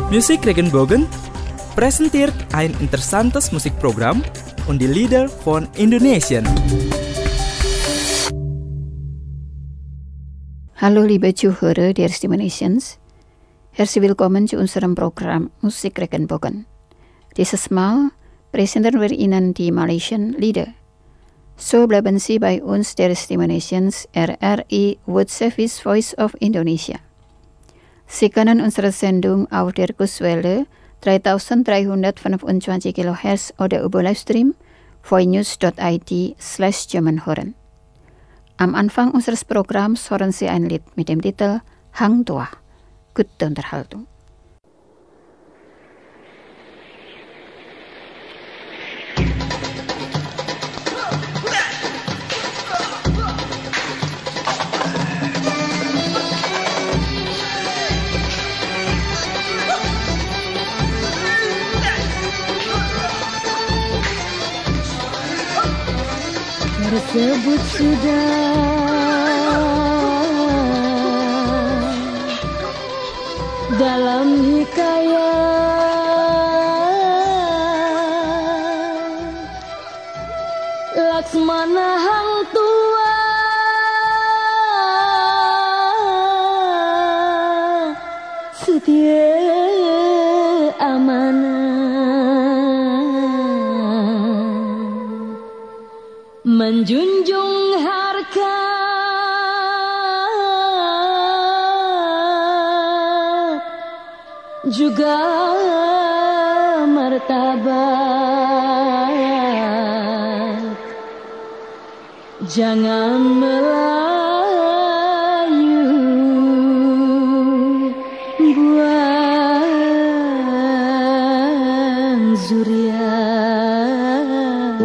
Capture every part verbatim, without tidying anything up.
Musik Regenbogen presenteert ein interessantes Musikprogramm und die Lieder von Indonesien. Hallo liebe Zuhörer der Stimme Nations. Herzlich willkommen zu unserem Programm Musik Regenbogen. Dieses Mal präsentieren wir Ihnen die Malaysian Lieder. So bleiben Sie bei uns der Stimme Nations R R I World Service Voice of Indonesia. Sie können unsere Sendung auf der Kurzwelle dreitausenddreihundertfünfundzwanzig Kilohertz oder über Livestream voinews.it slash German hören. Am Anfang unseres Programms hören Sie ein Lied mit dem Titel Hang Tuah. Gute Unterhaltung. Tersebut sudah dalam hikayat Laksmana Hang Tuah setia amanah menjunjung harga juga martabat, jangan melayu buang zuriat.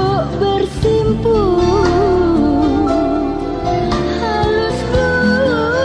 Halus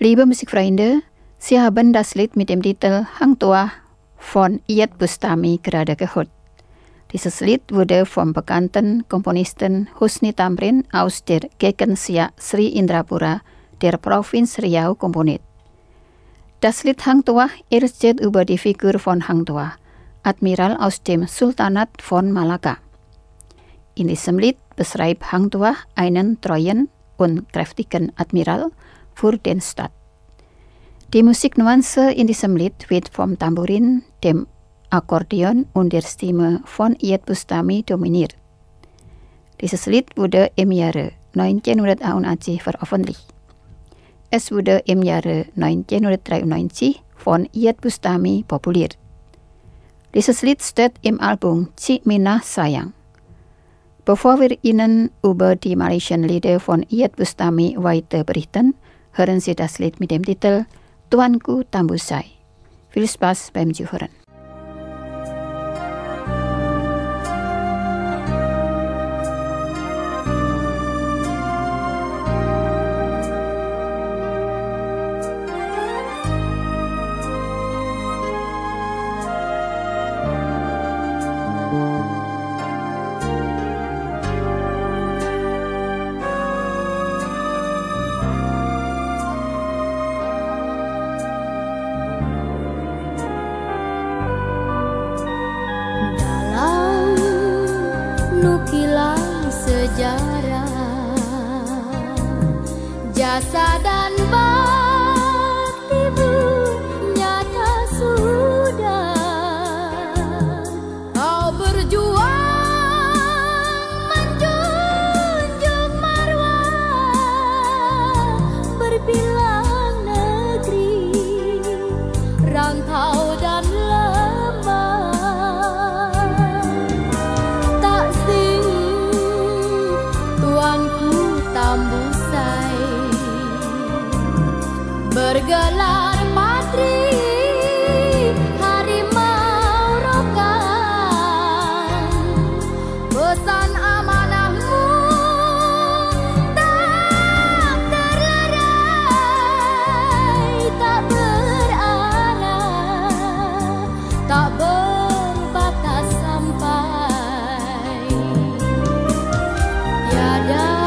Liebe Musikfreunde, Sie haben das Lied mit dem Titel Hang Tuah von Iyeth Bustami gerade gehört. Dieses Lied wurde vom bekannten Komponisten Husni Tamrin aus der Gegend Sri Indrapura der Provinz Riau komponiert. Das Lied Hang Tuah erzählt über die Figur von Hang Tuah, Admiral aus dem Sultanat von Malaka. In diesem Lied beschreibt Hang Tuah einen treuen und kräftigen Admiral für den Staat. Die Musiknuance in diesem Lied wird vom Tambourin, dem Akkordeon und der Stimme von Iyeth Bustami dominiert. Dieses Lied wurde im Jahre neunzehnhunderteinundachtzig veröffentlicht. Es wurde im Jahre neunzehnhundertdreiundneunzig von Iyeth Bustami populär. Dieses Lied steht im Album Cik Minah Sayang. Bevor wir Ihnen über die Malaysian Lieder von Iyeth Bustami weiter berichten, hören Sie das Lied mit dem Titel Tuanku Tambusai. Viel Spaß beim Zuhören. Nukilan sejarah, jasa dan baktimu nyata sudah. Kau berjuang menjunjung marwah berbilang negeri, rantau dan bergelar patri harimau rokan, pesan amanahmu tak terlerai, tak berarah, tak berbatas sampai. Tiada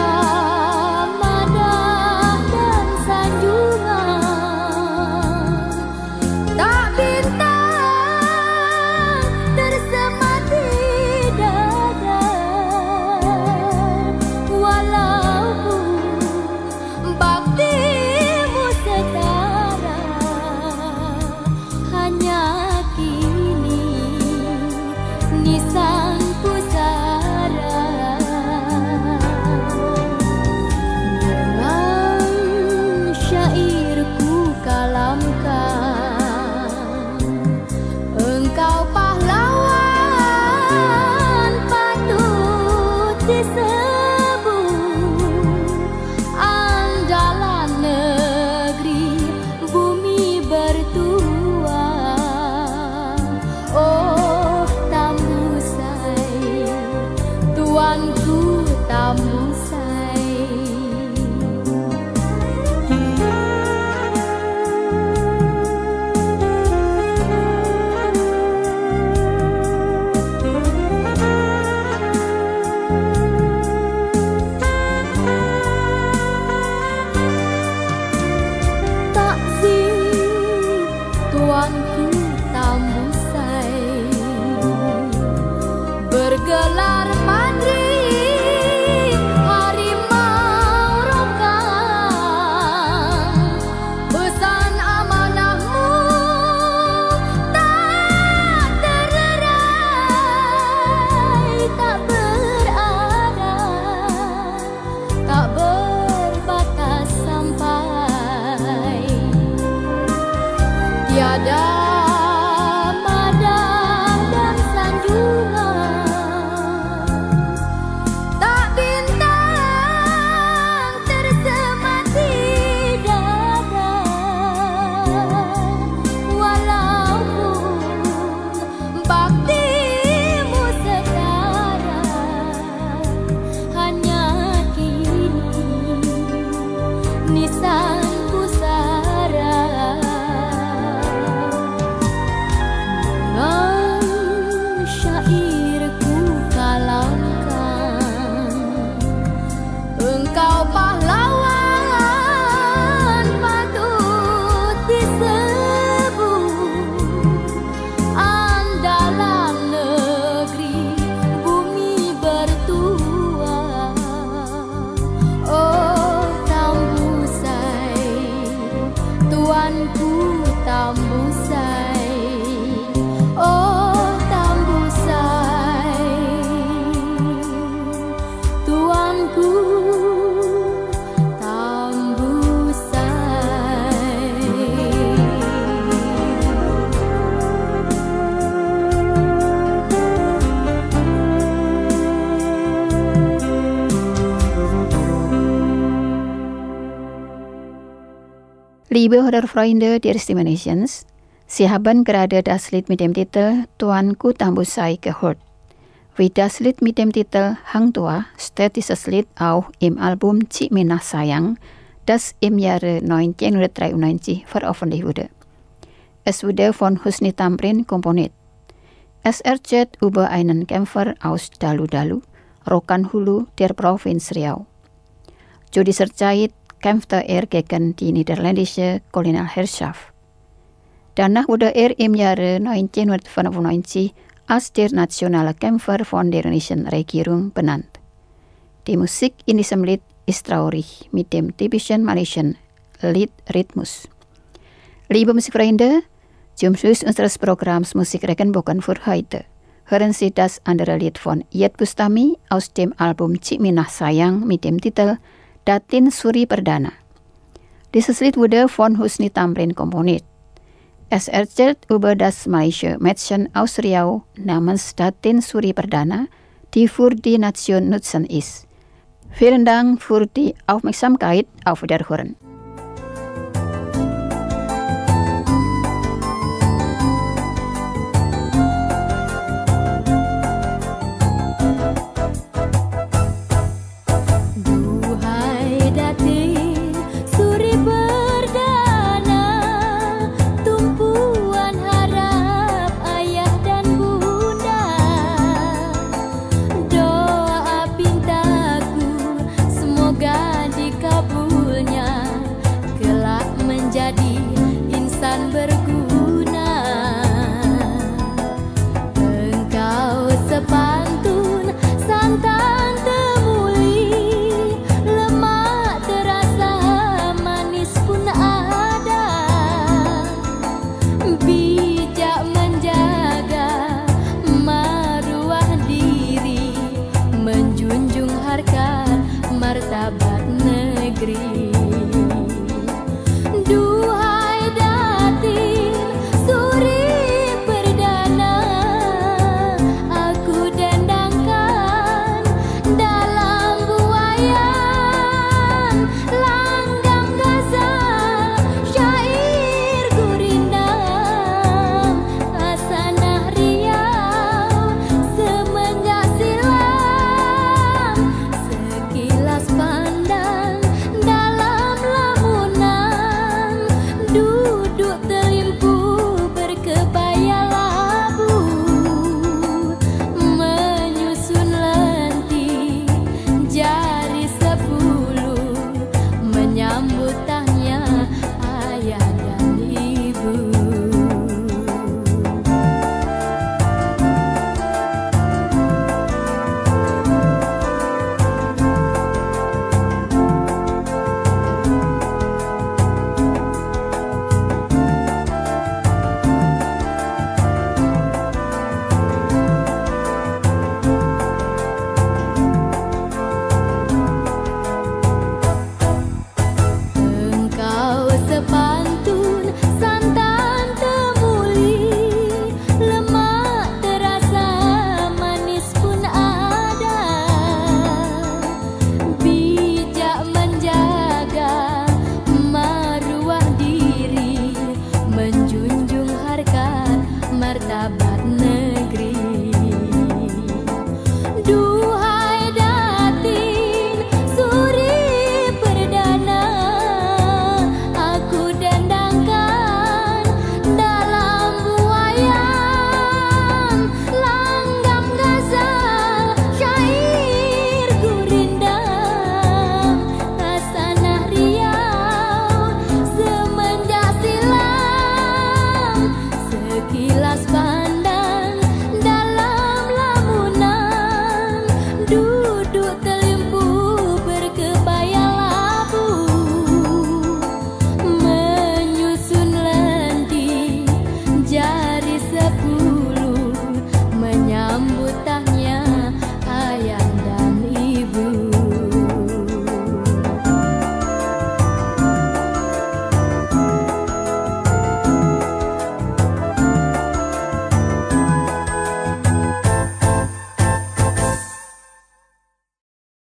bergelar patri harimau rokan, pesan amanahmu tak terlerai, tak berarah, tak berbatas sampai. Tiada nisan pusara. lagu tambusai. Liebe Hörerfreunde der Stimme Nations, Sie haben gerade das Lied mit dem Titel Tuanku Tambusai gehört. Wie das Lied mit dem Titel Hang Tua steht dieses Lied auch im Album Cik Minah Sayang, das im Jahre neunzehnhundertdreiundneunzig veröffentlicht wurde. Es wurde von Husni Tamrin komponiert. Es erzählt über einen Kämpfer aus Dalu-Dalu, Rokan Hulu der Provinz Riau. Zu dieser Zeit kämpfte er gegen die niederländische Kolonialherrschaft. Danach wurde er im Jahre neunzehnhundertfünfundneunzig als der nationale Kämpfer von der indonesiischen Regierung benannt. Die Musik in diesem Lied ist traurig mit dem typischen malaysian Liedrhythmus. Liebe Musikfreunde, zum Schluss unseres Programms Musik Regenbogen für heute hören Sie das andere Lied von Iyeth Bustami aus dem Album Cik Minah Sayang mit dem Titel Datin Suri Perdana. Dieses Lied wurde von Husni Tamrin komponiert. Es erzählt über das malaysia Mädchen aus Riau namens Datin Suri Perdana, die für die Nation nutzen ist. Vielen Dank für die Aufmerksamkeit. Auf Wiederhören.